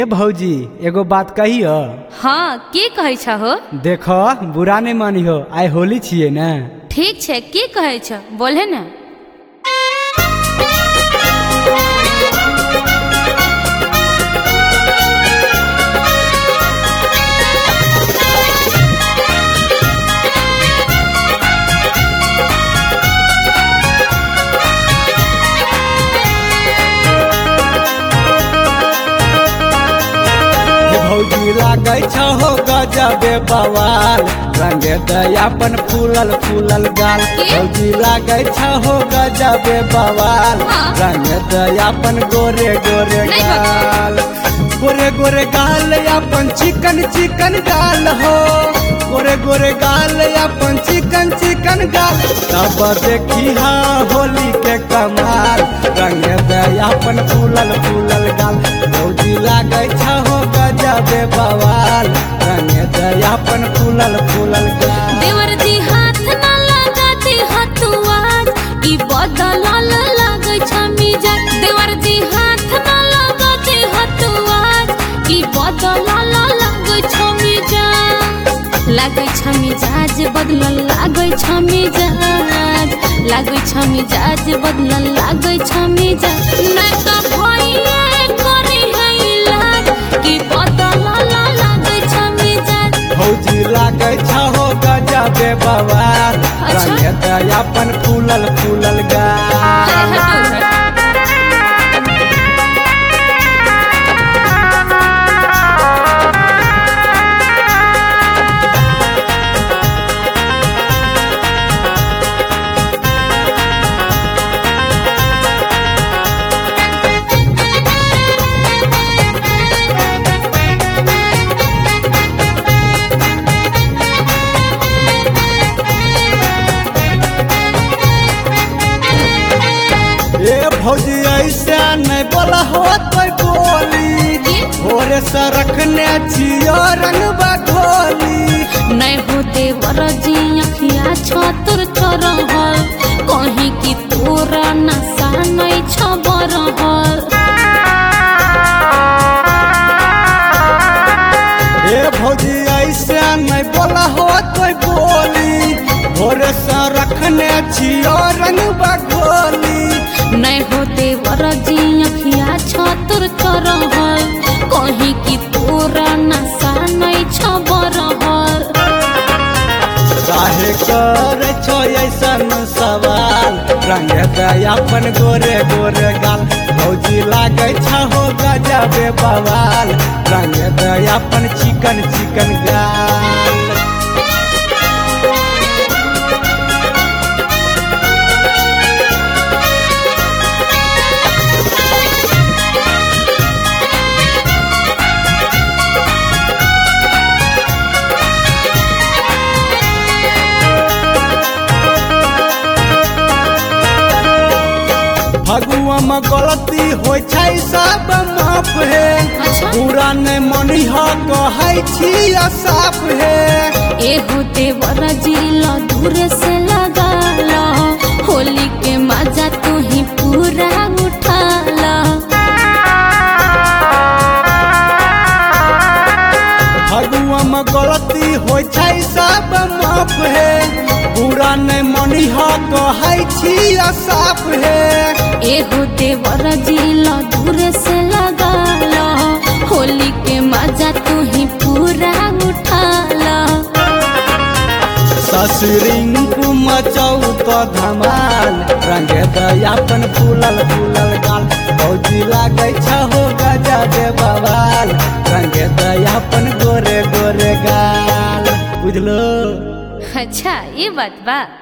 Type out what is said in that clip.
ए भौजी एगो बात कहियो। हाँ के कहै छ हो? देखो बुरा नहीं मानियो, आइ होली छिए ना। ठीक छे, के कहै छ बोले ना। भौजी लागे हो गजबे बवाल, रंगे दयापन फूलल फूलल गाल। भौजी लागे हो गजबे बवाल, रंगे दयापन गोरे गोरे गाल। गोरे गोरे गाल अपन चिकन चिकन गाल हो, गोरे गोरे गाल अपन चिकन चिकन गाल। तब देखी हाँ होली के कमाल, रंगे दयापन फूलल फूलल गाल। भौजी लागे हो गजबे बवाल, रंगे दयापन फूलल फूलल गाल। देवर दी हाथ न लगाती हथुआर, ई बदलल लागे छ मिजाज। देवर दी हाथ न लगाती हथुआर, ई बदलल लागे छ मिजाज। लागे छ मिजाज बदलल लागे छ मिजाज, लागे छ मिजाज बदलल लागे छ मिजाज। न त भइए करे है लाज, ई बदलल लागे छ मिजाज। भौजी लागे हो गजबे बवाल, रंगे दयापन फूलल फूलल गाल। भौजी ऐसे नहीं बोला हो तो बोली, भोरे से रखने छियो रंगबा घोली। नहीं होते वरजी अखिया छतुर चरहल, कहीं की तोरा नशा नहीं छबरहल। ए भौजी ऐसे नहीं बोला हो तो बोली, भोरे से रखने छियो रंगबा घोली। नहीं होते वरजी अखिया छतुर चरहल, कहीं की तोरा नशा नहीं छबरहल। काहे करे छो ऐसन सवाल, रंगे दयापन गोरे गोरे गाल। भौजी लागे हो गजबे बवाल, रंगे दयापन चिकन चिकन गाल। फगुआ में गलती हो सब माफ है, पूरा नहीं मनी हो कहै छी साफ है। ए होते वरजी ला दूर से लगा ला, होली के मजा तू ही पूरा उठा ला। फगुआ में गलती हो सब माफ है, पूरा नहीं मनी हो कहै छी साफ है। ए होते वरजी ला दूर से लगा ला, होली के मजा तू ही पूरा उठा ला। ससुरिंकु मचाऊ तो धमाल, रंगे दयापन फूलल फूलल गाल। भौजी लागे हो गजबे बवाल, रंगे दयापन गोरे गोरे गाल। बुझलो? अच्छा ये बात बा।